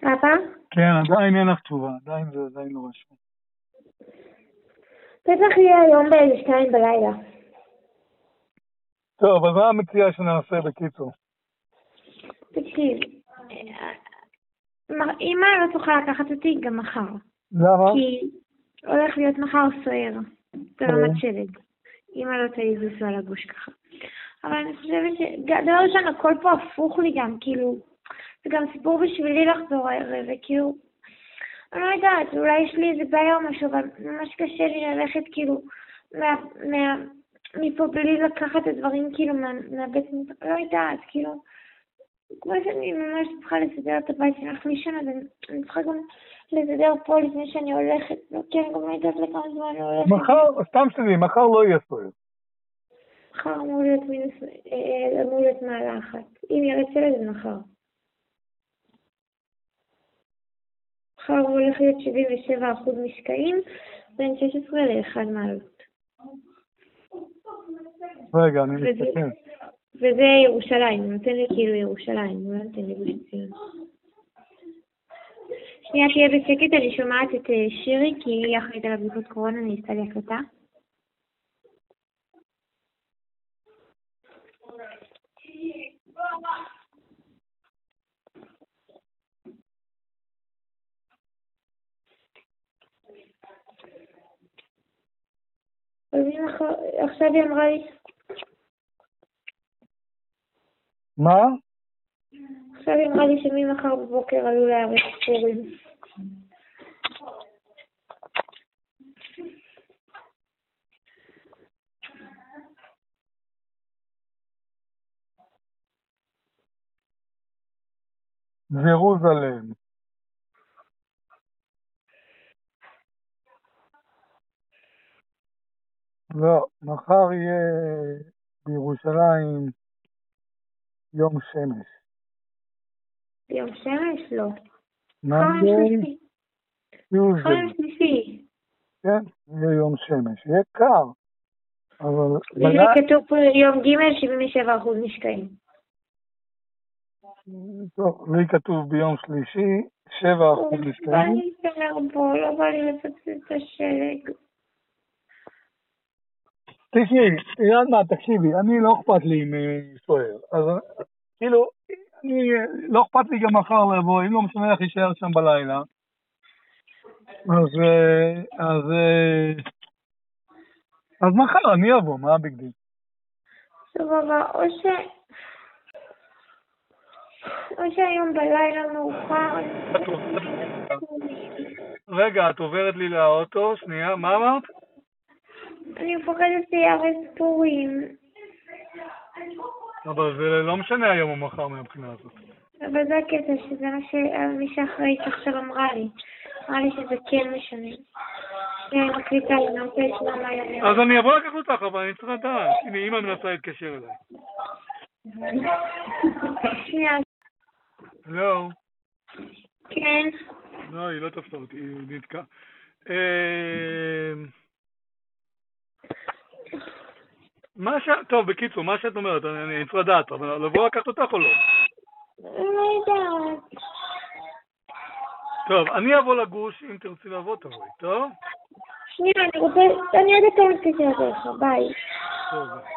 פאפה? כן, עדיין אין לך תשובה, עדיין זה עדיין לא רשום. בטח יהיה היום באיזה 2 בלילה. טוב, אז מה המציע שנעשה בקיצור? תקשיב, אמא לא תוכל לקחת אותי גם מחר. למה? כי הולך להיות מחר סוער, ברמת שלג. אמא לא תעיז לנסוע לגוש ככה. אבל אני חושבת דבר ראשון, הכל פה הפוך לי גם, כאילו, זה גם סיפור בשבילי לחזור הערב, וכאילו, אני לא יודעת, אולי יש לי איזה בעיה או משהו, אבל ממש קשה לי ללכת כאילו, מפה בלי לקחת את הדברים כאילו מהבטן, לא יודעת, כאילו, כמו שאני ממש צריכה לסדר את הבית שלך לישון, אז אני צריכה גם לסדר פה לפני שאני הולכת, כי אני גם לא יודעת לכמה זמן אני הולכת. מחר, סתם שלי, מחר לא יהיה סוער. מחר אמור להיות מעלה אחת. אם ירצה לזה מחר. מחר הוא הולך להיות 77% משקעים, בין 16 ל-1 מעלות. רגע, אני מסתכל. וזה ירושלים, הוא נותן לי כאילו ירושלים, הוא לא נותן לי גוש ציון. שנייה תהיה בשקט, אני שומעת את שירי, כי היא אחראית על הבדיקות קורונה, אני אעשה לי הקלטה. עכשיו היא אמרה לי... מה? עכשיו היא אמרה לי שממחר בבוקר עלו להיערך פורים. ירוזלם. לא, מחר יהיה בירושלים יום שמש. יום שמש? לא. מחר יום שלישי. כן, יהיה יום שמש. יהיה קר. אבל... לי כתוב פה יום ג' 77% משקעים. טוב, לי כתוב ביום שלישי 7% משקעים. בא לי להסתמר בו, לא בא לי לפצץ את השלג. תקשיבי, אני לא אכפת לי עם סוער. אז כאילו, לא אכפת לי גם מחר לבוא, אם לא משנה איך יישאר שם בלילה. אז מחר אני אבוא, מה בגדי? סבבה, או שהיום בלילה מאוחר. רגע, את עוברת לי לאוטו, שנייה, מה אמרת? אני מפחדת שיערס פורים. אבל זה לא משנה היום או מחר מהבחינה הזאת. אבל זה הקטע, שזה מה שמי שאחראית עכשיו אמרה לי. אמרה לי שזה כן משנה. אני מחליטה, אני רוצה לשמוע מה יהיה. אז אני אבוא לקחת אותך, אבל אני צריך לדעת. הנה, אמא מנסה להתקשר אליי. שנייה. לא. כן. לא, היא לא תפסה אותי, היא נתקעה. טוב, בקיצור, מה שאת אומרת, אני צריך לדעת, אבל לבוא לקחת אותך או לא? לא יודעת. טוב, אני אבוא לגוש, אם תרצי לבוא, תבואי, טוב? שנייה, אני יודעת כמה מתקשרת לך, ביי. טוב.